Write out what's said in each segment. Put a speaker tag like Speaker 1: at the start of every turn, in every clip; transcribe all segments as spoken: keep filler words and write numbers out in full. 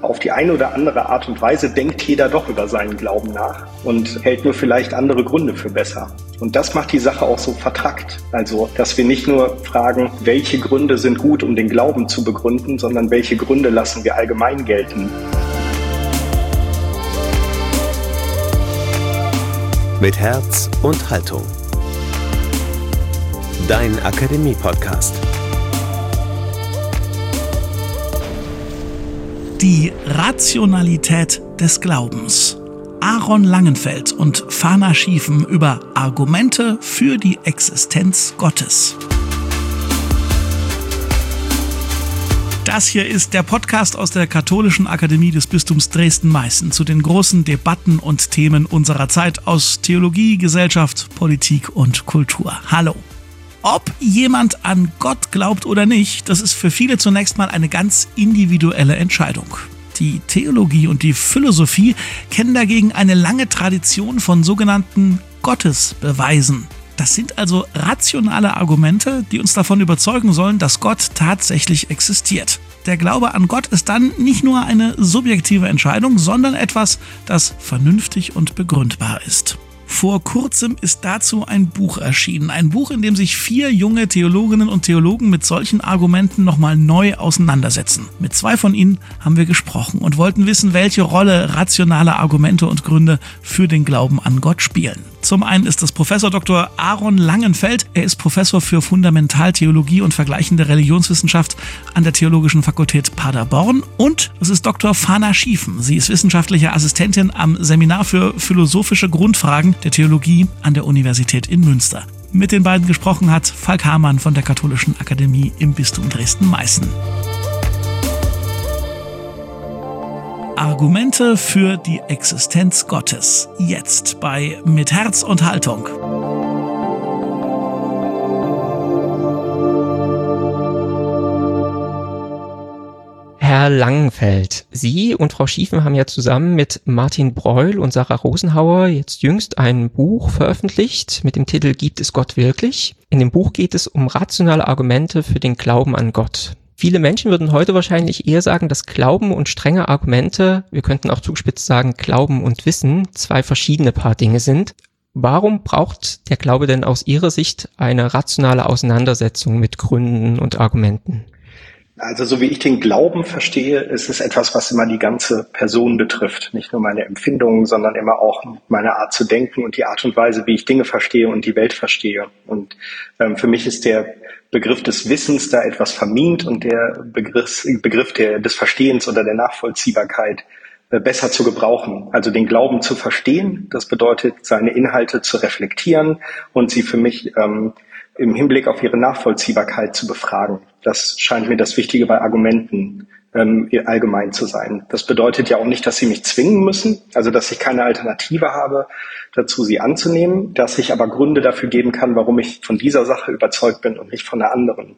Speaker 1: Auf die eine oder andere Art und Weise denkt jeder doch über seinen Glauben nach und hält nur vielleicht andere Gründe für besser. Und das macht die Sache auch so vertrackt. Also, dass wir nicht nur fragen, welche Gründe sind gut, um den Glauben zu begründen, sondern welche Gründe lassen wir allgemein gelten.
Speaker 2: Mit Herz und Haltung. Dein Akademie-Podcast.
Speaker 3: Die Rationalität des Glaubens. Aaron Langenfeld und Fana Schiefen über Argumente für die Existenz Gottes. Das hier ist der Podcast aus der Katholischen Akademie des Bistums Dresden-Meißen zu den großen Debatten und Themen unserer Zeit aus Theologie, Gesellschaft, Politik und Kultur. Hallo! Ob jemand an Gott glaubt oder nicht, das ist für viele zunächst mal eine ganz individuelle Entscheidung. Die Theologie und die Philosophie kennen dagegen eine lange Tradition von sogenannten Gottesbeweisen. Das sind also rationale Argumente, die uns davon überzeugen sollen, dass Gott tatsächlich existiert. Der Glaube an Gott ist dann nicht nur eine subjektive Entscheidung, sondern etwas, das vernünftig und begründbar ist. Vor kurzem ist dazu ein Buch erschienen. Ein Buch, in dem sich vier junge Theologinnen und Theologen mit solchen Argumenten nochmal neu auseinandersetzen. Mit zwei von ihnen haben wir gesprochen und wollten wissen, welche Rolle rationale Argumente und Gründe für den Glauben an Gott spielen. Zum einen ist das Professor Doktor Aaron Langenfeld. Er ist Professor für Fundamentaltheologie und vergleichende Religionswissenschaft an der Theologischen Fakultät Paderborn. Und es ist Doktor Fana Schiefen. Sie ist wissenschaftliche Assistentin am Seminar für philosophische Grundfragen der Theologie an der Universität in Münster. Mit den beiden gesprochen hat Falk Hamann von der Katholischen Akademie im Bistum Dresden-Meißen. Argumente für die Existenz Gottes. Jetzt bei Mit Herz und Haltung.
Speaker 4: Herr Langenfeld, Sie und Frau Schiefen haben ja zusammen mit Martin Breuel und Sarah Rosenhauer jetzt jüngst ein Buch veröffentlicht mit dem Titel Gibt es Gott wirklich? In dem Buch geht es um rationale Argumente für den Glauben an Gott. Viele Menschen würden heute wahrscheinlich eher sagen, dass Glauben und strenge Argumente, wir könnten auch zugespitzt sagen, Glauben und Wissen, zwei verschiedene Paar Dinge sind. Warum braucht der Glaube denn aus Ihrer Sicht eine rationale Auseinandersetzung mit Gründen und Argumenten?
Speaker 1: Also so wie ich den Glauben verstehe, ist es etwas, was immer die ganze Person betrifft. Nicht nur meine Empfindungen, sondern immer auch meine Art zu denken und die Art und Weise, wie ich Dinge verstehe und die Welt verstehe. Und ähm, für mich ist der Begriff des Wissens da etwas vermint und der Begriff, Begriff der, des Verstehens oder der Nachvollziehbarkeit äh, besser zu gebrauchen. Also den Glauben zu verstehen, das bedeutet, seine Inhalte zu reflektieren und sie für mich ähm, im Hinblick auf ihre Nachvollziehbarkeit zu befragen. Das scheint mir das Wichtige bei Argumenten ähm, allgemein zu sein. Das bedeutet ja auch nicht, dass sie mich zwingen müssen, also dass ich keine Alternative habe, dazu sie anzunehmen, dass ich aber Gründe dafür geben kann, warum ich von dieser Sache überzeugt bin und nicht von der anderen.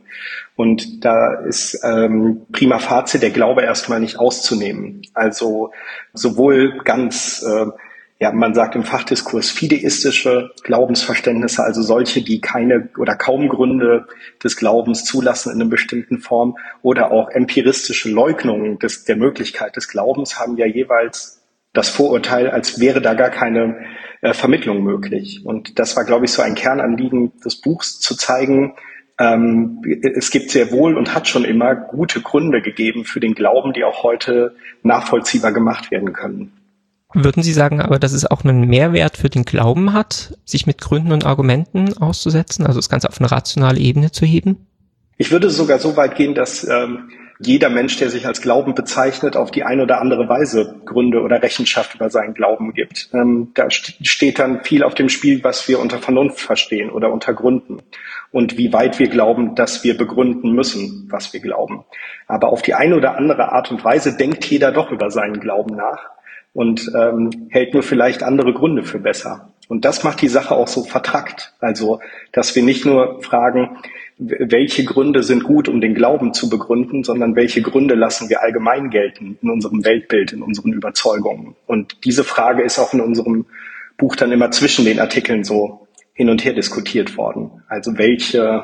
Speaker 1: Und da ist ähm, prima facie der Glaube erstmal nicht auszunehmen. Also sowohl ganz äh, Ja, man sagt im Fachdiskurs fideistische Glaubensverständnisse, also solche, die keine oder kaum Gründe des Glaubens zulassen in einer bestimmten Form, oder auch empiristische Leugnungen des, der Möglichkeit des Glaubens haben ja jeweils das Vorurteil, als wäre da gar keine äh, Vermittlung möglich. Und das war, glaube ich, so ein Kernanliegen des Buchs, zu zeigen, ähm, es gibt sehr wohl und hat schon immer gute Gründe gegeben für den Glauben, die auch heute nachvollziehbar gemacht werden können.
Speaker 4: Würden Sie sagen aber, dass es auch einen Mehrwert für den Glauben hat, sich mit Gründen und Argumenten auszusetzen, also das Ganze auf eine rationale Ebene zu heben?
Speaker 1: Ich würde sogar so weit gehen, dass ähm, jeder Mensch, der sich als Glauben bezeichnet, auf die eine oder andere Weise Gründe oder Rechenschaft über seinen Glauben gibt. Ähm, da st- steht dann viel auf dem Spiel, was wir unter Vernunft verstehen oder unter Gründen und wie weit wir glauben, dass wir begründen müssen, was wir glauben. Aber auf die eine oder andere Art und Weise denkt jeder doch über seinen Glauben nach und ähm, hält nur vielleicht andere Gründe für besser. Und das macht die Sache auch so vertrackt. Also, dass wir nicht nur fragen, welche Gründe sind gut, um den Glauben zu begründen, sondern welche Gründe lassen wir allgemein gelten in unserem Weltbild, in unseren Überzeugungen. Und diese Frage ist auch in unserem Buch dann immer zwischen den Artikeln so hin und her diskutiert worden. Also welche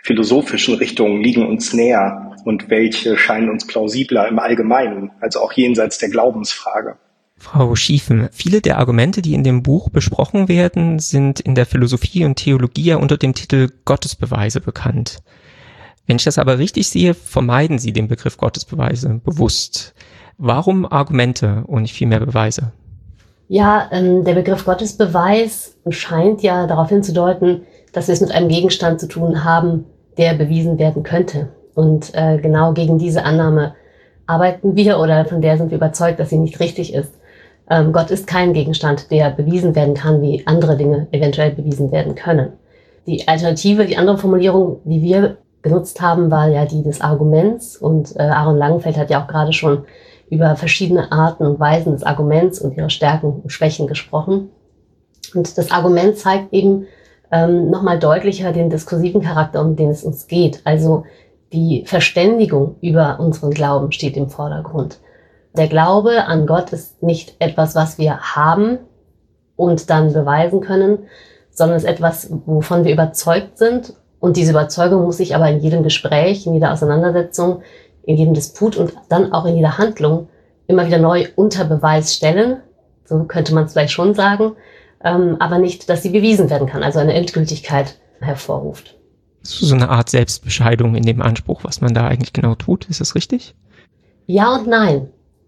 Speaker 1: philosophischen Richtungen liegen uns näher und welche scheinen uns plausibler im Allgemeinen, also auch jenseits der Glaubensfrage.
Speaker 4: Frau Schiefen, viele der Argumente, die in dem Buch besprochen werden, sind in der Philosophie und Theologie ja unter dem Titel Gottesbeweise bekannt. Wenn ich das aber richtig sehe, vermeiden Sie den Begriff Gottesbeweise bewusst. Warum Argumente und nicht vielmehr Beweise?
Speaker 5: Ja, ähm, der Begriff Gottesbeweis scheint ja darauf hinzudeuten, dass wir es mit einem Gegenstand zu tun haben, der bewiesen werden könnte. Und äh, genau gegen diese Annahme arbeiten wir oder von der sind wir überzeugt, dass sie nicht richtig ist. Ähm, Gott ist kein Gegenstand, der bewiesen werden kann, wie andere Dinge eventuell bewiesen werden können. Die Alternative, die andere Formulierung, die wir genutzt haben, war ja die des Arguments. Und äh, Aaron Langenfeld hat ja auch gerade schon über verschiedene Arten und Weisen des Arguments und ihre Stärken und Schwächen gesprochen. Und das Argument zeigt eben ähm, nochmal deutlicher den diskursiven Charakter, um den es uns geht. Also die Verständigung über unseren Glauben steht im Vordergrund. Der Glaube an Gott ist nicht etwas, was wir haben und dann beweisen können, sondern es ist etwas, wovon wir überzeugt sind. Und diese Überzeugung muss sich aber in jedem Gespräch, in jeder Auseinandersetzung, in jedem Disput und dann auch in jeder Handlung immer wieder neu unter Beweis stellen. So könnte man es vielleicht schon sagen. Ähm, aber nicht, dass sie bewiesen werden kann, also eine Endgültigkeit hervorruft.
Speaker 4: So eine Art Selbstbescheidung in dem Anspruch, was man da eigentlich genau tut. Ist das richtig?
Speaker 5: Ja und nein.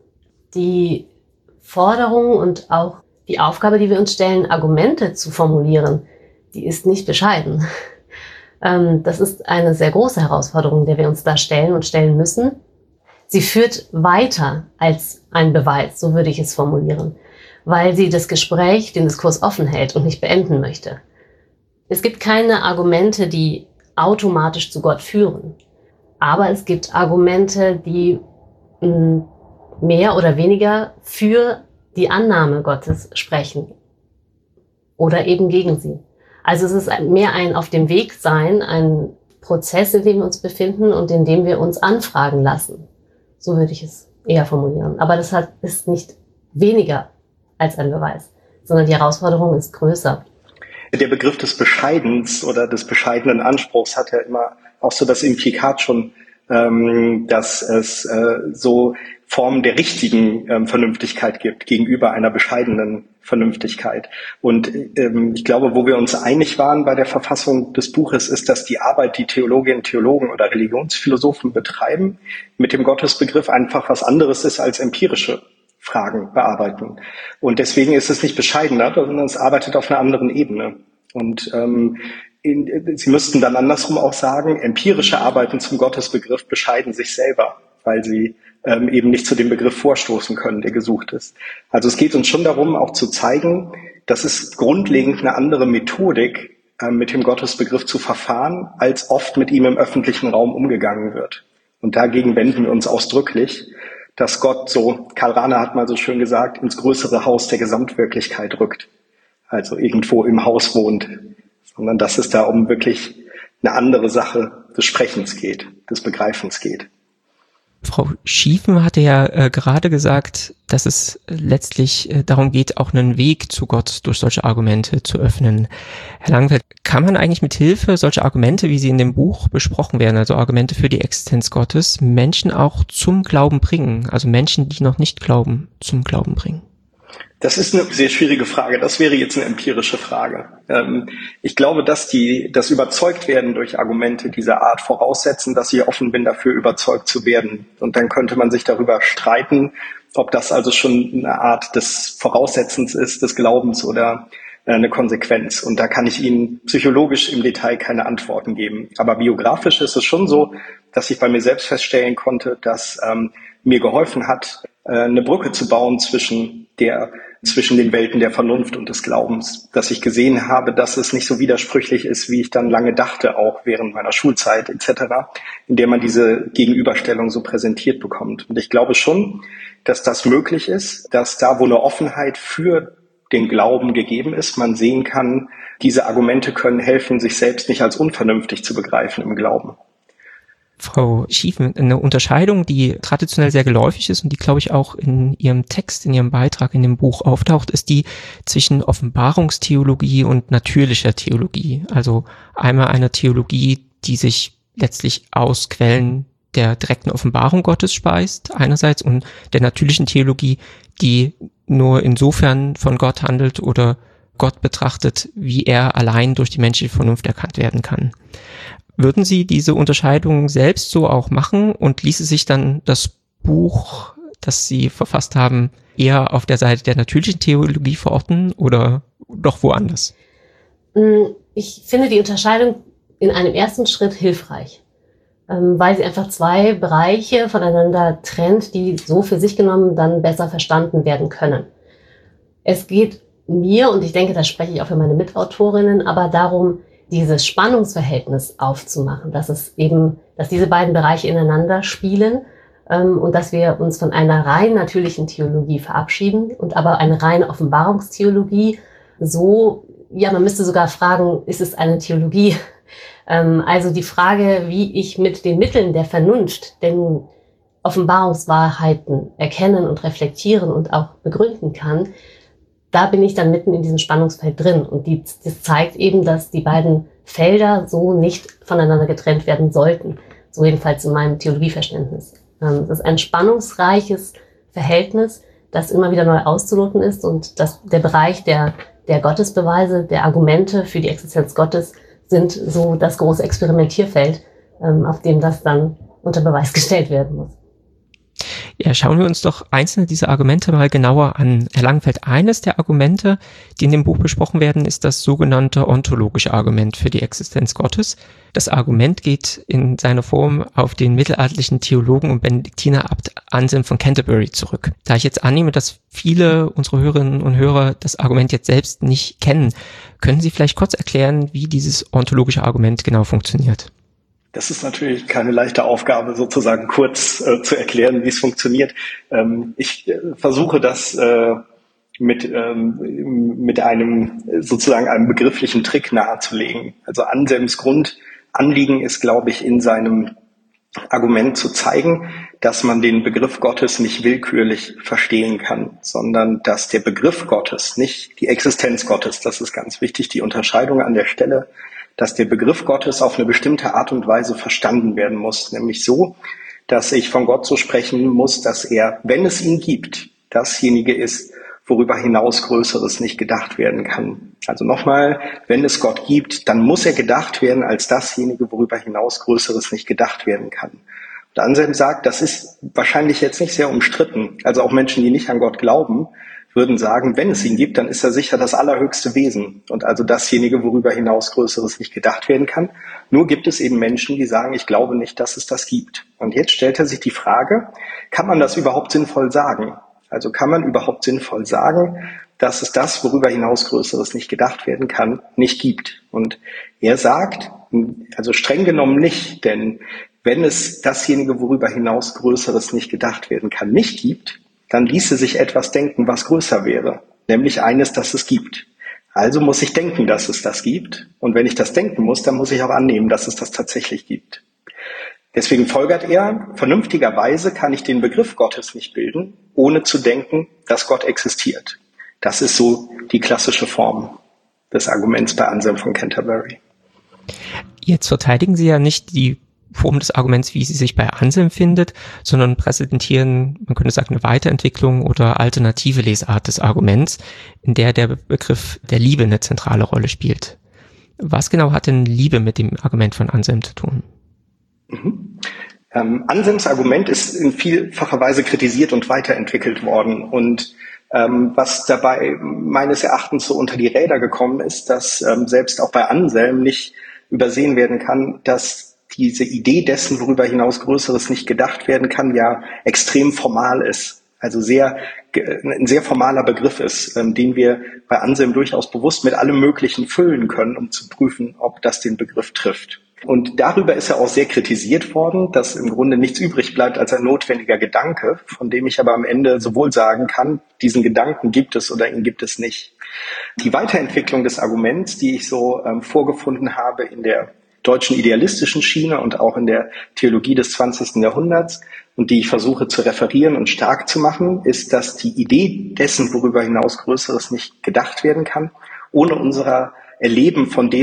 Speaker 5: Die Forderung und auch die Aufgabe, die wir uns stellen, Argumente zu formulieren, die ist nicht bescheiden. Ähm, das ist eine sehr große Herausforderung, der wir uns da stellen und stellen müssen. Sie führt weiter als ein Beweis, so würde ich es formulieren, weil sie das Gespräch, den Diskurs offen hält und nicht beenden möchte. Es gibt keine Argumente, die automatisch zu Gott führen. Aber es gibt Argumente, die mh, mehr oder weniger für die Annahme Gottes sprechen oder eben gegen sie. Also es ist mehr ein auf dem Weg sein, ein Prozess, in dem wir uns befinden und in dem wir uns anfragen lassen. So würde ich es eher formulieren. Aber das hat, ist nicht weniger als ein Beweis, sondern die Herausforderung ist größer.
Speaker 1: Der Begriff des Bescheidens oder des bescheidenen Anspruchs hat ja immer auch so das Implikat schon, ähm, dass es äh, so Formen der richtigen ähm, Vernünftigkeit gibt gegenüber einer bescheidenen Vernünftigkeit. Und ähm, ich glaube, wo wir uns einig waren bei der Verfassung des Buches, ist, dass die Arbeit, die Theologinnen, Theologen oder Religionsphilosophen betreiben, mit dem Gottesbegriff einfach was anderes ist als empirische Fragen bearbeiten. Und deswegen ist es nicht bescheidener, sondern es arbeitet auf einer anderen Ebene. Und ähm, in, Sie müssten dann andersrum auch sagen, empirische Arbeiten zum Gottesbegriff bescheiden sich selber, weil sie ähm, eben nicht zu dem Begriff vorstoßen können, der gesucht ist. Also es geht uns schon darum, auch zu zeigen, dass es grundlegend eine andere Methodik äh, mit dem Gottesbegriff zu verfahren, als oft mit ihm im öffentlichen Raum umgegangen wird. Und dagegen wenden wir uns ausdrücklich, dass Gott, so Karl Rahner hat mal so schön gesagt, ins größere Haus der Gesamtwirklichkeit rückt. Also irgendwo im Haus wohnt, sondern dass es da um wirklich eine andere Sache des Sprechens geht, des Begreifens geht.
Speaker 4: Frau Schiefen hatte ja äh, gerade gesagt, dass es letztlich äh, darum geht, auch einen Weg zu Gott durch solche Argumente zu öffnen. Herr Langenfeld, kann man eigentlich mit Hilfe solcher Argumente, wie sie in dem Buch besprochen werden, also Argumente für die Existenz Gottes, Menschen auch zum Glauben bringen, also Menschen, die noch nicht glauben, zum Glauben bringen?
Speaker 1: Das ist eine sehr schwierige Frage. Das wäre jetzt eine empirische Frage. Ähm, ich glaube, dass die, das Überzeugtwerden durch Argumente dieser Art voraussetzen, dass ich offen bin, dafür überzeugt zu werden. Und dann könnte man sich darüber streiten, ob das also schon eine Art des Voraussetzens ist, des Glaubens oder eine Konsequenz. Und da kann ich Ihnen psychologisch im Detail keine Antworten geben. Aber biografisch ist es schon so, dass ich bei mir selbst feststellen konnte, dass ähm, mir geholfen hat, äh, eine Brücke zu bauen zwischen der zwischen den Welten der Vernunft und des Glaubens, dass ich gesehen habe, dass es nicht so widersprüchlich ist, wie ich dann lange dachte, auch während meiner Schulzeit et cetera, in der man diese Gegenüberstellung so präsentiert bekommt. Und ich glaube schon, dass das möglich ist, dass da, wo eine Offenheit für den Glauben gegeben ist, man sehen kann, diese Argumente können helfen, sich selbst nicht als unvernünftig zu begreifen im Glauben.
Speaker 4: Frau Schiefen, eine Unterscheidung, die traditionell sehr geläufig ist und die, glaube ich, auch in Ihrem Text, in Ihrem Beitrag in dem Buch auftaucht, ist die zwischen Offenbarungstheologie und natürlicher Theologie. Also einmal einer Theologie die sich letztlich aus Quellen der direkten Offenbarung Gottes speist, einerseits, und der natürlichen Theologie, die nur insofern von Gott handelt oder Gott betrachtet, wie er allein durch die menschliche Vernunft erkannt werden kann. Würden Sie diese Unterscheidung selbst so auch machen und ließe sich dann das Buch, das Sie verfasst haben, eher auf der Seite der natürlichen Theologie verorten oder doch woanders?
Speaker 5: Ich finde die Unterscheidung in einem ersten Schritt hilfreich, weil sie einfach zwei Bereiche voneinander trennt, die so für sich genommen dann besser verstanden werden können. Es geht mir, und ich denke, da spreche ich auch für meine Mitautorinnen, aber darum, dieses Spannungsverhältnis aufzumachen, dass es eben, dass diese beiden Bereiche ineinander spielen ähm, und dass wir uns von einer rein natürlichen Theologie verabschieden und aber eine reine Offenbarungstheologie so, ja, man müsste sogar fragen, ist es eine Theologie? Ähm, also die Frage, wie ich mit den Mitteln der Vernunft denn Offenbarungswahrheiten erkennen und reflektieren und auch begründen kann, da bin ich dann mitten in diesem Spannungsfeld drin. Und die, das zeigt eben, dass die beiden Felder so nicht voneinander getrennt werden sollten. So jedenfalls in meinem Theologieverständnis. Das ist ein spannungsreiches Verhältnis, das immer wieder neu auszuloten ist. Und das, der Bereich der, der Gottesbeweise, der Argumente für die Existenz Gottes sind so das große Experimentierfeld, auf dem das dann unter Beweis gestellt werden muss.
Speaker 4: Ja, schauen wir uns doch einzelne dieser Argumente mal genauer an. Herr Langenfeld, eines der Argumente, die in dem Buch besprochen werden, ist das sogenannte ontologische Argument für die Existenz Gottes. Das Argument geht in seiner Form auf den mittelalterlichen Theologen und Benediktiner-Abt Anselm von Canterbury zurück. Da ich jetzt annehme, dass viele unserer Hörerinnen und Hörer das Argument jetzt selbst nicht kennen, können Sie vielleicht kurz erklären, wie dieses ontologische Argument genau funktioniert?
Speaker 1: Das ist natürlich keine leichte Aufgabe, sozusagen kurz äh, zu erklären, wie es funktioniert. Ähm, ich äh, versuche das äh, mit ähm, mit einem sozusagen einem begrifflichen Trick nahezulegen. Also Anselms Grundanliegen ist, glaube ich, in seinem Argument zu zeigen, dass man den Begriff Gottes nicht willkürlich verstehen kann, sondern dass der Begriff Gottes, nicht die Existenz Gottes, das ist ganz wichtig, die Unterscheidung an der Stelle, dass der Begriff Gottes auf eine bestimmte Art und Weise verstanden werden muss, nämlich so, dass ich von Gott so sprechen muss, dass er, wenn es ihn gibt, dasjenige ist, worüber hinaus Größeres nicht gedacht werden kann. Also nochmal, wenn es Gott gibt, dann muss er gedacht werden als dasjenige, worüber hinaus Größeres nicht gedacht werden kann. Und Anselm sagt, das ist wahrscheinlich jetzt nicht sehr umstritten. Also auch Menschen, die nicht an Gott glauben, würden sagen, wenn es ihn gibt, dann ist er sicher das allerhöchste Wesen und also dasjenige, worüber hinaus Größeres nicht gedacht werden kann. Nur gibt es eben Menschen, die sagen, ich glaube nicht, dass es das gibt. Und jetzt stellt er sich die Frage, kann man das überhaupt sinnvoll sagen? Also kann man überhaupt sinnvoll sagen, dass es das, worüber hinaus Größeres nicht gedacht werden kann, nicht gibt? Und er sagt, also streng genommen nicht, denn wenn es dasjenige, worüber hinaus Größeres nicht gedacht werden kann, nicht gibt, dann ließe sich etwas denken, was größer wäre, nämlich eines, das es gibt. Also muss ich denken, dass es das gibt. Und wenn ich das denken muss, dann muss ich auch annehmen, dass es das tatsächlich gibt. Deswegen folgert er, vernünftigerweise kann ich den Begriff Gottes nicht bilden, ohne zu denken, dass Gott existiert. Das ist so die klassische Form des Arguments bei Anselm von Canterbury.
Speaker 4: Jetzt verteidigen Sie ja nicht die Form des Arguments, wie sie sich bei Anselm findet, sondern präsentieren, man könnte sagen, eine Weiterentwicklung oder alternative Lesart des Arguments, in der der Begriff der Liebe eine zentrale Rolle spielt. Was genau hat denn Liebe mit dem Argument von Anselm zu tun?
Speaker 1: Mhm. Ähm, Anselms Argument ist in vielfacher Weise kritisiert und weiterentwickelt worden. Und ähm, was dabei meines Erachtens so unter die Räder gekommen ist, dass ähm, selbst auch bei Anselm nicht übersehen werden kann, dass diese Idee dessen, worüber hinaus Größeres nicht gedacht werden kann, ja extrem formal ist. Also sehr, ein sehr formaler Begriff ist, ähm, den wir bei Anselm durchaus bewusst mit allem Möglichen füllen können, um zu prüfen, ob das den Begriff trifft. Und darüber ist er auch sehr kritisiert worden, dass im Grunde nichts übrig bleibt als ein notwendiger Gedanke, von dem ich aber am Ende sowohl sagen kann, diesen Gedanken gibt es oder ihn gibt es nicht. Die Weiterentwicklung des Arguments, die ich so ähm, vorgefunden habe in der deutschen idealistischen Schiene und auch in der Theologie des zwanzigsten Jahrhunderts und die ich versuche zu referieren und stark zu machen, ist, dass die Idee dessen, worüber hinaus Größeres nicht gedacht werden kann, ohne unser Erleben von dem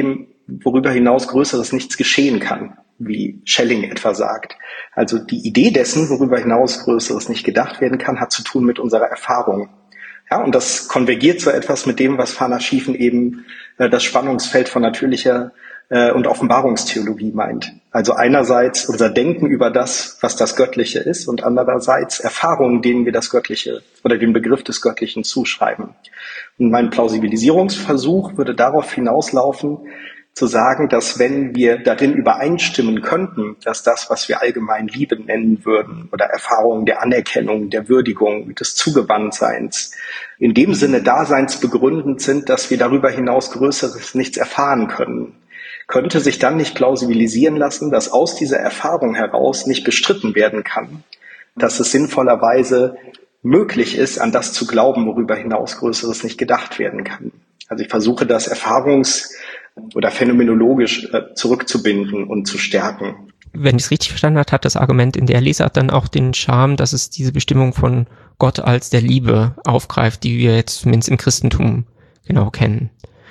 Speaker 1: worüber hinaus Größeres nichts geschehen kann, wie Schelling etwa sagt. Also die Idee dessen, worüber hinaus Größeres nicht gedacht werden kann, hat zu tun mit unserer Erfahrung. Ja, und das konvergiert so etwas mit dem, was Vanner Schiefen eben äh, das Spannungsfeld von natürlicher äh, und Offenbarungstheologie meint. Also einerseits unser Denken über das, was das Göttliche ist, und andererseits Erfahrungen, denen wir das Göttliche oder den Begriff des Göttlichen zuschreiben. Und mein Plausibilisierungsversuch würde darauf hinauslaufen, zu sagen, dass wenn wir darin übereinstimmen könnten, dass das, was wir allgemein Liebe nennen würden oder Erfahrungen der Anerkennung, der Würdigung, des Zugewandtseins, in dem Sinne daseinsbegründend sind, dass wir darüber hinaus Größeres nichts erfahren können, könnte sich dann nicht plausibilisieren lassen, dass aus dieser Erfahrung heraus nicht bestritten werden kann, dass es sinnvollerweise möglich ist, an das zu glauben, worüber hinaus Größeres nicht gedacht werden kann. Also ich versuche das erfahrungs- oder phänomenologisch äh, zurückzubinden und zu stärken.
Speaker 4: Wenn ich es richtig verstanden habe, hat das Argument in der Lesart dann auch den Charme, dass es diese Bestimmung von Gott als der Liebe aufgreift, die wir jetzt zumindest im Christentum genau kennen.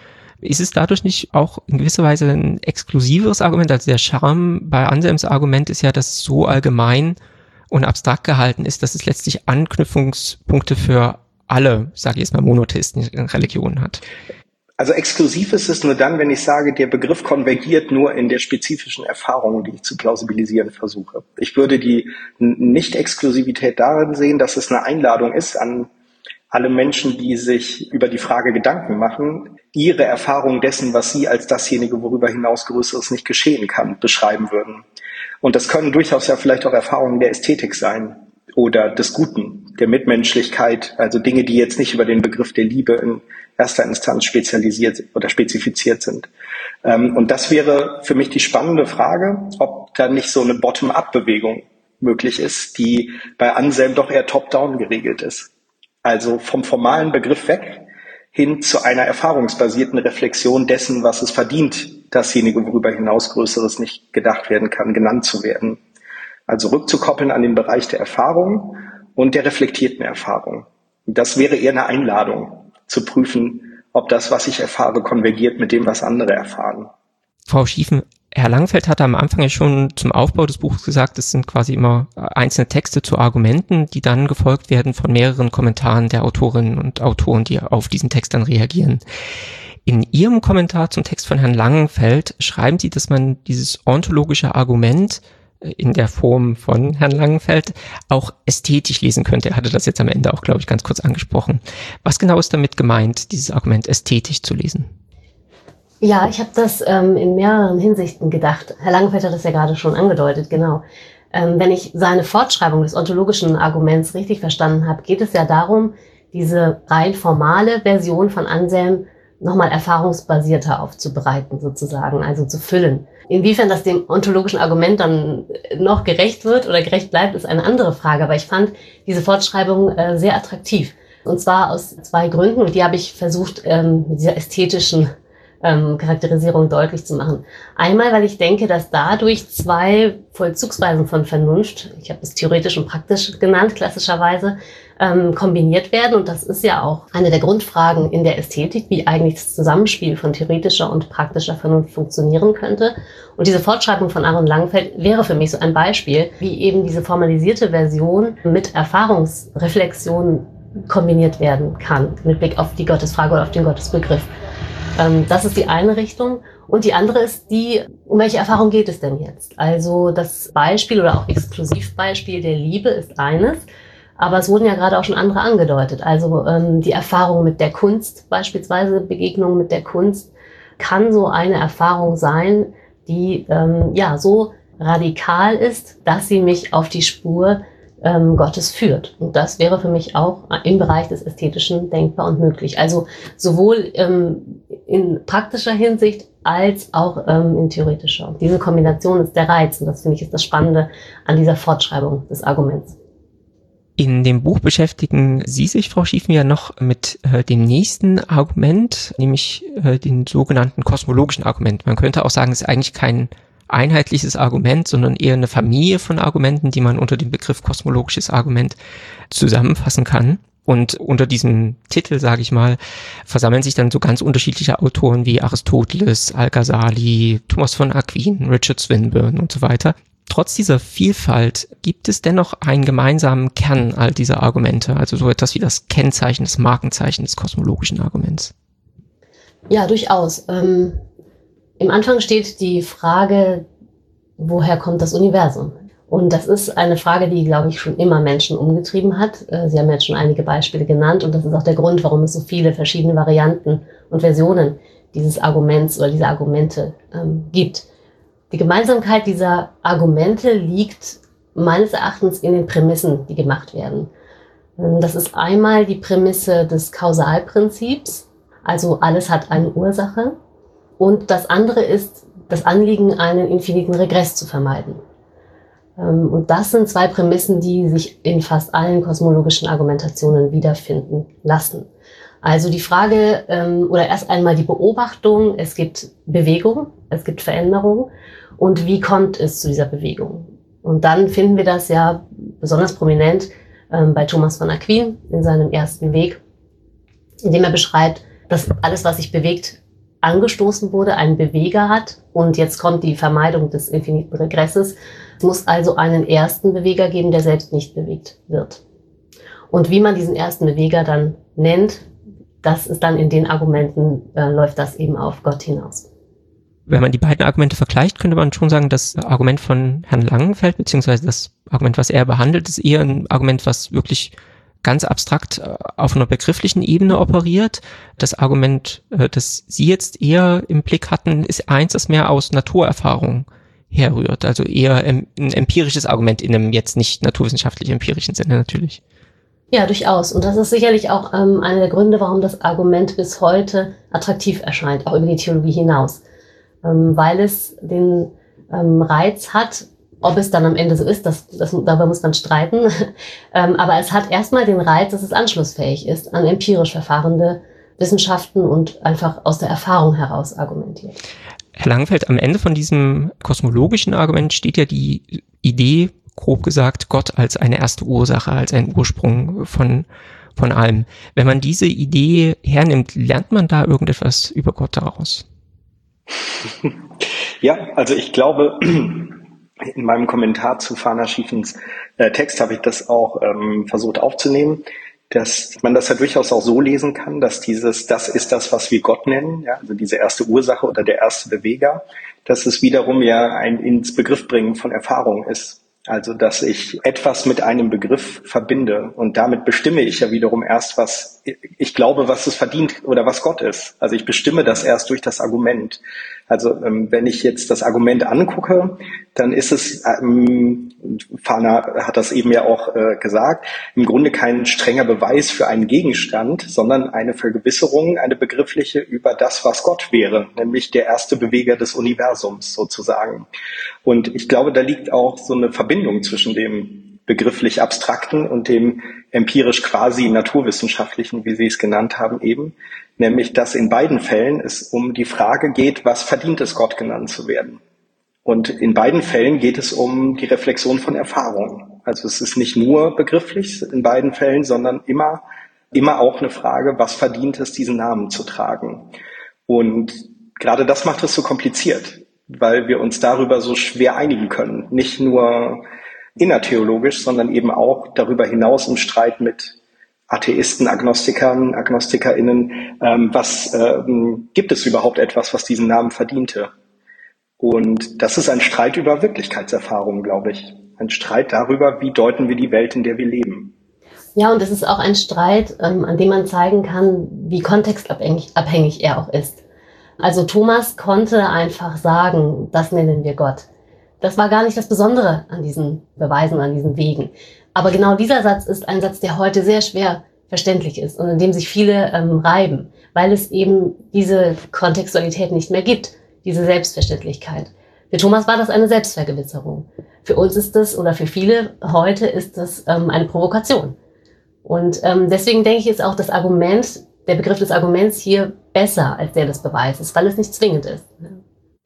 Speaker 4: Ist es dadurch nicht auch in gewisser Weise ein exklusiveres Argument? Also der Charme bei Anselms Argument ist ja, dass es so allgemein und abstrakt gehalten ist, dass es letztlich Anknüpfungspunkte für alle, sage ich jetzt mal, monotheistischen Religionen hat.
Speaker 1: Also exklusiv ist es nur dann, wenn ich sage, der Begriff konvergiert nur in der spezifischen Erfahrung, die ich zu plausibilisieren versuche. Ich würde die Nicht-Exklusivität darin sehen, dass es eine Einladung ist an alle Menschen, die sich über die Frage Gedanken machen, ihre Erfahrung dessen, was sie als dasjenige, worüber hinaus Größeres nicht geschehen kann, beschreiben würden. Und das können durchaus ja vielleicht auch Erfahrungen der Ästhetik sein oder des Guten, der Mitmenschlichkeit, also Dinge, die jetzt nicht über den Begriff der Liebe in erster Instanz spezialisiert oder spezifiziert sind. Und das wäre für mich die spannende Frage, ob da nicht so eine Bottom-up-Bewegung möglich ist, die bei Anselm doch eher top-down geregelt ist. Also vom formalen Begriff weg hin zu einer erfahrungsbasierten Reflexion dessen, was es verdient, dasjenige, worüber hinaus Größeres nicht gedacht werden kann, genannt zu werden. Also rückzukoppeln an den Bereich der Erfahrung und der reflektierten Erfahrung. Das wäre eher eine Einladung, zu prüfen, ob das, was ich erfahre, konvergiert mit dem, was andere erfahren.
Speaker 4: Frau Schiefen, Herr Langenfeld hatte am Anfang ja schon zum Aufbau des Buches gesagt, es sind quasi immer einzelne Texte zu Argumenten, die dann gefolgt werden von mehreren Kommentaren der Autorinnen und Autoren, die auf diesen Text dann reagieren. In Ihrem Kommentar zum Text von Herrn Langenfeld schreiben Sie, dass man dieses ontologische Argument in der Form von Herrn Langenfeld auch ästhetisch lesen könnte. Er hatte das jetzt am Ende auch, glaube ich, ganz kurz angesprochen. Was genau ist damit gemeint, dieses Argument ästhetisch zu lesen?
Speaker 5: Ja, ich habe das ähm, in mehreren Hinsichten gedacht. Herr Langenfeld hat das ja gerade schon angedeutet, genau. Ähm, wenn ich seine Fortschreibung des ontologischen Arguments richtig verstanden habe, geht es ja darum, diese rein formale Version von Anselm nochmal erfahrungsbasierter aufzubereiten, sozusagen, also zu füllen. Inwiefern das dem ontologischen Argument dann noch gerecht wird oder gerecht bleibt, ist eine andere Frage. Aber ich fand diese Fortschreibung äh, sehr attraktiv. Und zwar aus zwei Gründen. Und die habe ich versucht, ähm, mit dieser ästhetischen ähm, Charakterisierung deutlich zu machen. Einmal, weil ich denke, dass dadurch zwei Vollzugsweisen von Vernunft, ich habe es theoretisch und praktisch genannt, klassischerweise, ähm, kombiniert werden. Und das ist ja auch eine der Grundfragen in der Ästhetik, wie eigentlich das Zusammenspiel von theoretischer und praktischer Vernunft funktionieren könnte. Und diese Fortschreibung von Aaron Langenfeld wäre für mich so ein Beispiel, wie eben diese formalisierte Version mit Erfahrungsreflexion kombiniert werden kann, mit Blick auf die Gottesfrage oder auf den Gottesbegriff. Ähm, das ist die eine Richtung. Und die andere ist die, um welche Erfahrung geht es denn jetzt? Also das Beispiel oder auch Exklusivbeispiel der Liebe ist eines, aber es wurden ja gerade auch schon andere angedeutet. Also ähm, die Erfahrung mit der Kunst, beispielsweise Begegnung mit der Kunst, kann so eine Erfahrung sein, die ähm, ja so radikal ist, dass sie mich auf die Spur ähm, Gottes führt. Und das wäre für mich auch im Bereich des Ästhetischen denkbar und möglich. Also sowohl ähm, in praktischer Hinsicht als auch ähm, in theoretischer. Und diese Kombination ist der Reiz und das finde ich ist das Spannende an dieser Fortschreibung des Arguments.
Speaker 4: In dem Buch beschäftigen Sie sich, Frau Schiefen, ja noch mit äh, dem nächsten Argument, nämlich äh, den sogenannten kosmologischen Argument. Man könnte auch sagen, es ist eigentlich kein einheitliches Argument, sondern eher eine Familie von Argumenten, die man unter dem Begriff kosmologisches Argument zusammenfassen kann. Und unter diesem Titel, sage ich mal, versammeln sich dann so ganz unterschiedliche Autoren wie Aristoteles, Al-Ghazali, Thomas von Aquin, Richard Swinburne und so weiter. Trotz dieser Vielfalt gibt es dennoch einen gemeinsamen Kern all dieser Argumente, also so etwas wie das Kennzeichen, das Markenzeichen des kosmologischen Arguments.
Speaker 5: Ja, durchaus. Ähm, im Anfang steht die Frage, woher kommt das Universum? Und das ist eine Frage, die, glaube ich, schon immer Menschen umgetrieben hat. Sie haben jetzt schon einige Beispiele genannt und das ist auch der Grund, warum es so viele verschiedene Varianten und Versionen dieses Arguments oder dieser Argumente ähm, gibt. Die Gemeinsamkeit dieser Argumente liegt meines Erachtens in den Prämissen, die gemacht werden. Das ist einmal die Prämisse des Kausalprinzips, also alles hat eine Ursache. Und das andere ist das Anliegen, einen infiniten Regress zu vermeiden. Und das sind zwei Prämissen, die sich in fast allen kosmologischen Argumentationen wiederfinden lassen. Also die Frage, oder erst einmal die Beobachtung, es gibt Bewegung, es gibt Veränderung und wie kommt es zu dieser Bewegung? Und dann finden wir das ja besonders prominent bei Thomas von Aquin in seinem ersten Weg, in dem er beschreibt, dass alles, was sich bewegt, angestoßen wurde, einen Beweger hat und jetzt kommt die Vermeidung des infiniten Regresses. Es muss also einen ersten Beweger geben, der selbst nicht bewegt wird. Und wie man diesen ersten Beweger dann nennt, das ist dann in den Argumenten, äh, läuft das eben auf Gott hinaus.
Speaker 4: Wenn man die beiden Argumente vergleicht, könnte man schon sagen, das Argument von Herrn Langenfeld, beziehungsweise das Argument, was er behandelt, ist eher ein Argument, was wirklich ganz abstrakt auf einer begrifflichen Ebene operiert. Das Argument, das Sie jetzt eher im Blick hatten, ist eins, das mehr aus Naturerfahrung herrührt. Also eher ein empirisches Argument in einem jetzt nicht naturwissenschaftlich empirischen Sinne natürlich.
Speaker 5: Ja, durchaus. Und das ist sicherlich auch ähm, einer der Gründe, warum das Argument bis heute attraktiv erscheint, auch über die Theologie hinaus. Ähm, weil es den ähm, Reiz hat, ob es dann am Ende so ist, das, das, darüber muss man streiten. ähm, aber es hat erstmal den Reiz, dass es anschlussfähig ist an empirisch verfahrende Wissenschaften und einfach aus der Erfahrung heraus argumentiert.
Speaker 4: Herr Langenfeld, am Ende von diesem kosmologischen Argument steht ja die Idee, grob gesagt, Gott als eine erste Ursache, als ein Ursprung von, von allem. Wenn man diese Idee hernimmt, lernt man da irgendetwas über Gott daraus?
Speaker 1: Ja, also ich glaube, in meinem Kommentar zu Fana Schiefens äh, Text habe ich das auch ähm, versucht aufzunehmen, dass man das ja durchaus auch so lesen kann, dass dieses, das ist das, was wir Gott nennen, ja, also diese erste Ursache oder der erste Beweger, dass es wiederum ja ein ins Begriff bringen von Erfahrung ist. Also, dass ich etwas mit einem Begriff verbinde und damit bestimme ich ja wiederum erst, was ich glaube, was es verdient oder was Gott ist. Also ich bestimme das erst durch das Argument. Also ähm, wenn ich jetzt das Argument angucke, dann ist es, ähm, Fana hat das eben ja auch äh, gesagt, im Grunde kein strenger Beweis für einen Gegenstand, sondern eine Vergewisserung, eine begriffliche über das, was Gott wäre, nämlich der erste Beweger des Universums sozusagen. Und ich glaube, da liegt auch so eine Verbindung zwischen dem begrifflich abstrakten und dem empirisch quasi naturwissenschaftlichen, wie Sie es genannt haben eben, nämlich dass in beiden Fällen es um die Frage geht, was verdient es, Gott genannt zu werden. Und in beiden Fällen geht es um die Reflexion von Erfahrung. Also es ist nicht nur begrifflich in beiden Fällen, sondern immer, immer auch eine Frage, was verdient es, diesen Namen zu tragen. Und gerade das macht es so kompliziert, weil wir uns darüber so schwer einigen können. Nicht nur innertheologisch, sondern eben auch darüber hinaus im Streit mit Atheisten, Agnostikern, AgnostikerInnen. Ähm, was ähm, gibt es überhaupt etwas, was diesen Namen verdiente? Und das ist ein Streit über Wirklichkeitserfahrung, glaube ich. Ein Streit darüber, wie deuten wir die Welt, in der wir leben.
Speaker 5: Ja, und es ist auch ein Streit, ähm, an dem man zeigen kann, wie kontextabhängig abhängig er auch ist. Also Thomas konnte einfach sagen, das nennen wir Gott. Das war gar nicht das Besondere an diesen Beweisen, an diesen Wegen. Aber genau dieser Satz ist ein Satz, der heute sehr schwer verständlich ist und in dem sich viele ähm, reiben, weil es eben diese Kontextualität nicht mehr gibt, diese Selbstverständlichkeit. Für Thomas war das eine Selbstvergewisserung. Für uns ist das, oder für viele heute ist das ähm, eine Provokation. Und ähm, deswegen denke ich, ist auch das Argument, der Begriff des Arguments hier besser als der des Beweises, weil es nicht zwingend ist.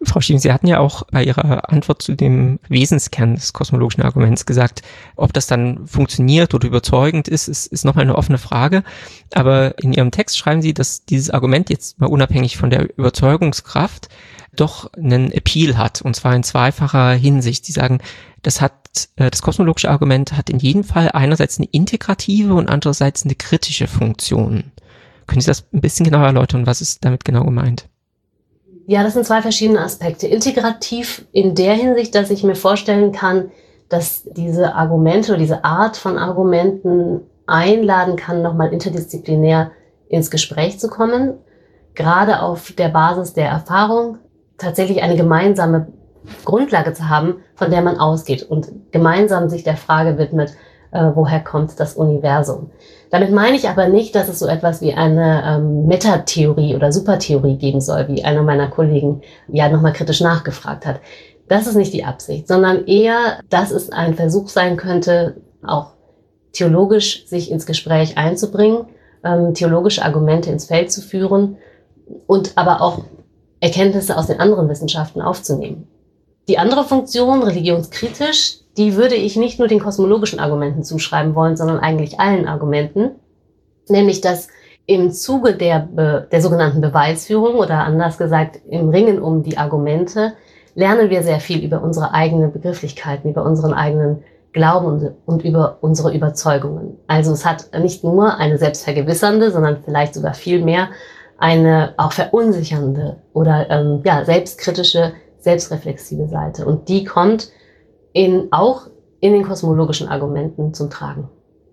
Speaker 4: Frau Schieben, Sie hatten ja auch bei Ihrer Antwort zu dem Wesenskern des kosmologischen Arguments gesagt, ob das dann funktioniert oder überzeugend ist, ist, ist nochmal eine offene Frage. Aber in Ihrem Text schreiben Sie, dass dieses Argument jetzt mal unabhängig von der Überzeugungskraft doch einen Appeal hat, und zwar in zweifacher Hinsicht. Sie sagen, das hat, das kosmologische Argument hat in jedem Fall einerseits eine integrative und andererseits eine kritische Funktion. Können Sie das ein bisschen genauer erläutern? Was ist damit genau gemeint?
Speaker 5: Ja, das sind zwei verschiedene Aspekte. Integrativ in der Hinsicht, dass ich mir vorstellen kann, dass diese Argumente oder diese Art von Argumenten einladen kann, nochmal interdisziplinär ins Gespräch zu kommen, gerade auf der Basis der Erfahrung tatsächlich eine gemeinsame Grundlage zu haben, von der man ausgeht und gemeinsam sich der Frage widmet, äh, woher kommt das Universum. Damit meine ich aber nicht, dass es so etwas wie eine ähm, Metatheorie oder Supertheorie geben soll, wie einer meiner Kollegen ja nochmal kritisch nachgefragt hat. Das ist nicht die Absicht, sondern eher, dass es ein Versuch sein könnte, auch theologisch sich ins Gespräch einzubringen, ähm, theologische Argumente ins Feld zu führen und aber auch Erkenntnisse aus den anderen Wissenschaften aufzunehmen. Die andere Funktion, religionskritisch, die würde ich nicht nur den kosmologischen Argumenten zuschreiben wollen, sondern eigentlich allen Argumenten. Nämlich, dass im Zuge der, Be- der sogenannten Beweisführung oder anders gesagt im Ringen um die Argumente lernen wir sehr viel über unsere eigenen Begrifflichkeiten, über unseren eigenen Glauben und, und über unsere Überzeugungen. Also es hat nicht nur eine selbstvergewissernde, sondern vielleicht sogar viel mehr eine auch verunsichernde oder ähm, ja, selbstkritische, selbstreflexive Seite. Und die kommt in, auch in den kosmologischen Argumenten zum Tragen.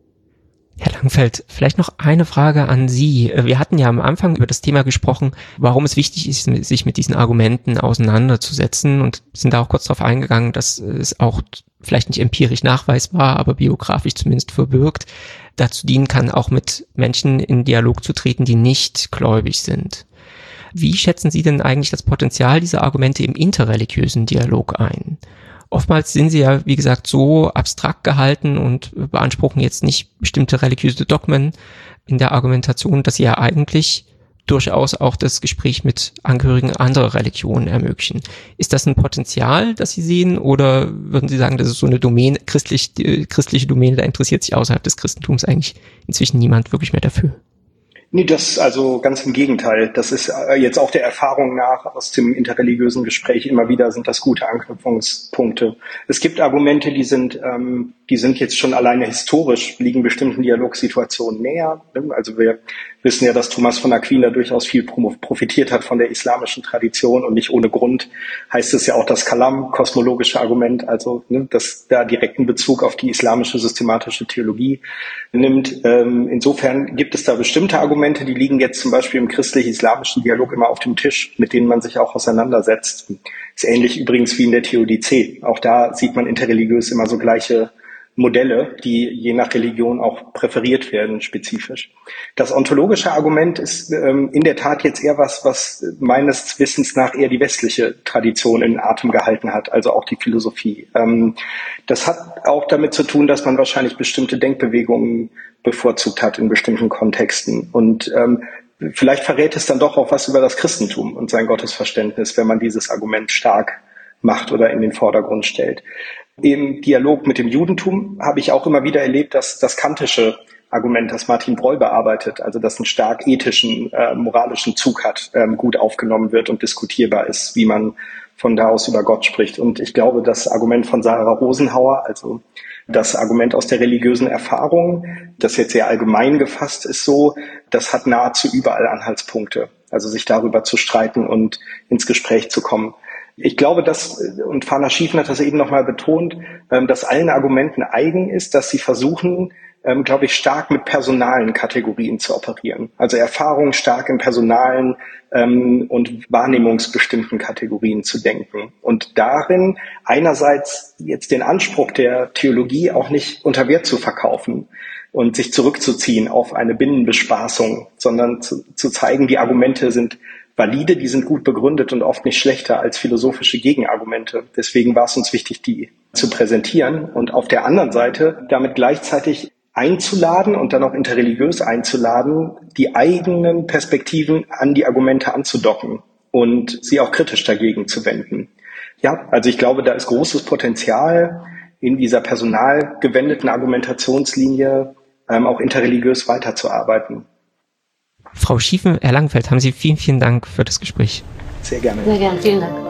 Speaker 4: Herr Langfeld, vielleicht noch eine Frage an Sie. Wir hatten ja am Anfang über das Thema gesprochen, warum es wichtig ist, sich mit diesen Argumenten auseinanderzusetzen, und sind da auch kurz darauf eingegangen, dass es auch vielleicht nicht empirisch nachweisbar, aber biografisch zumindest verbirgt, dazu dienen kann, auch mit Menschen in Dialog zu treten, die nicht gläubig sind. Wie schätzen Sie denn eigentlich das Potenzial dieser Argumente im interreligiösen Dialog ein? Oftmals sind sie ja, wie gesagt, so abstrakt gehalten und beanspruchen jetzt nicht bestimmte religiöse Dogmen in der Argumentation, dass sie ja eigentlich durchaus auch das Gespräch mit Angehörigen anderer Religionen ermöglichen. Ist das ein Potenzial, das Sie sehen, oder würden Sie sagen, das ist so eine Domäne, christlich, die christliche Domäne, da interessiert sich außerhalb des Christentums eigentlich inzwischen niemand wirklich mehr dafür?
Speaker 1: Nee, das also ganz im Gegenteil. Das ist jetzt auch der Erfahrung nach aus dem interreligiösen Gespräch immer wieder sind das gute Anknüpfungspunkte. Es gibt Argumente, die sind, ähm, die sind jetzt schon alleine historisch, liegen bestimmten Dialogsituationen näher. Also wir wissen ja, dass Thomas von Aquin da durchaus viel profitiert hat von der islamischen Tradition, und nicht ohne Grund heißt es ja auch das Kalam, kosmologische Argument, also ne, das da direkten Bezug auf die islamische systematische Theologie nimmt. Ähm, insofern gibt es da bestimmte Argumente, die liegen jetzt zum Beispiel im christlich-islamischen Dialog immer auf dem Tisch, mit denen man sich auch auseinandersetzt. Ist ähnlich übrigens wie in der Theodizee. Auch da sieht man interreligiös immer so gleiche Modelle, die je nach Religion auch präferiert werden, spezifisch. Das ontologische Argument ist ähm, in der Tat jetzt eher was, was meines Wissens nach eher die westliche Tradition in Atem gehalten hat, also auch die Philosophie. Ähm, das hat auch damit zu tun, dass man wahrscheinlich bestimmte Denkbewegungen bevorzugt hat in bestimmten Kontexten. Und ähm, vielleicht verrät es dann doch auch was über das Christentum und sein Gottesverständnis, wenn man dieses Argument stark macht oder in den Vordergrund stellt. Im Dialog mit dem Judentum habe ich auch immer wieder erlebt, dass das kantische Argument, das Martin Breuer bearbeitet, also das einen stark ethischen, äh, moralischen Zug hat, ähm, gut aufgenommen wird und diskutierbar ist, wie man von da aus über Gott spricht. Und ich glaube, das Argument von Sarah Rosenhauer, also das Argument aus der religiösen Erfahrung, das jetzt sehr allgemein gefasst ist so, das hat nahezu überall Anhaltspunkte, also sich darüber zu streiten und ins Gespräch zu kommen. Ich glaube, dass, und Fana Schiefen hat das eben nochmal betont, dass allen Argumenten eigen ist, dass sie versuchen, glaube ich, stark mit personalen Kategorien zu operieren. Also Erfahrung stark in personalen und wahrnehmungsbestimmten Kategorien zu denken. Und darin einerseits jetzt den Anspruch der Theologie auch nicht unter Wert zu verkaufen und sich zurückzuziehen auf eine Binnenbespaßung, sondern zu, zu zeigen, die Argumente sind valide, die sind gut begründet und oft nicht schlechter als philosophische Gegenargumente. Deswegen war es uns wichtig, die zu präsentieren und auf der anderen Seite damit gleichzeitig einzuladen und dann auch interreligiös einzuladen, die eigenen Perspektiven an die Argumente anzudocken und sie auch kritisch dagegen zu wenden. Ja, also ich glaube, da ist großes Potenzial in dieser personalgewendeten Argumentationslinie ähm, auch interreligiös weiterzuarbeiten.
Speaker 4: Frau Schiefen, Herr Langenfeld, haben Sie vielen, vielen Dank für das Gespräch.
Speaker 1: Sehr gerne.
Speaker 5: Sehr gerne, vielen Dank.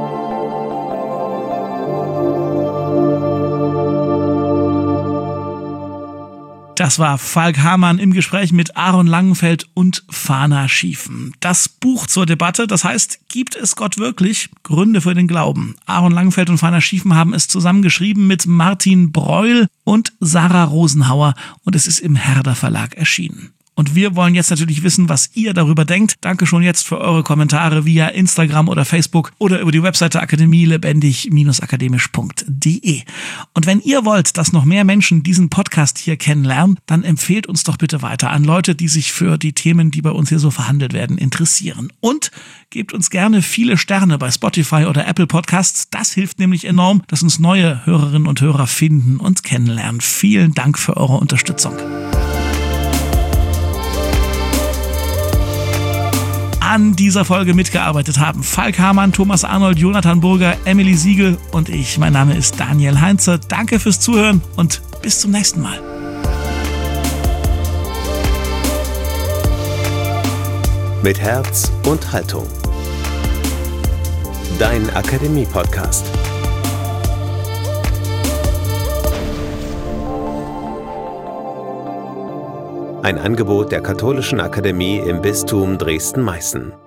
Speaker 3: Das war Falk Hamann im Gespräch mit Aaron Langenfeld und Fana Schiefen. Das Buch zur Debatte, das heißt, gibt es Gott wirklich? Gründe für den Glauben. Aaron Langenfeld und Fana Schiefen haben es zusammengeschrieben mit Martin Breuel und Sarah Rosenhauer und es ist im Herder Verlag erschienen. Und wir wollen jetzt natürlich wissen, was ihr darüber denkt. Danke schon jetzt für eure Kommentare via Instagram oder Facebook oder über die Webseite akademie lebendig akademisch punkt de. Und wenn ihr wollt, dass noch mehr Menschen diesen Podcast hier kennenlernen, dann empfehlt uns doch bitte weiter an Leute, die sich für die Themen, die bei uns hier so verhandelt werden, interessieren. Und gebt uns gerne viele Sterne bei Spotify oder Apple Podcasts. Das hilft nämlich enorm, dass uns neue Hörerinnen und Hörer finden und kennenlernen. Vielen Dank für eure Unterstützung. An dieser Folge mitgearbeitet haben Falk Hamann, Thomas Arnold, Jonathan Burger, Emily Siegel und ich. Mein Name ist Daniel Heinze. Danke fürs Zuhören und bis zum nächsten Mal.
Speaker 2: Mit Herz und Haltung. Dein Akademie-Podcast. Ein Angebot der Katholischen Akademie im Bistum Dresden-Meißen.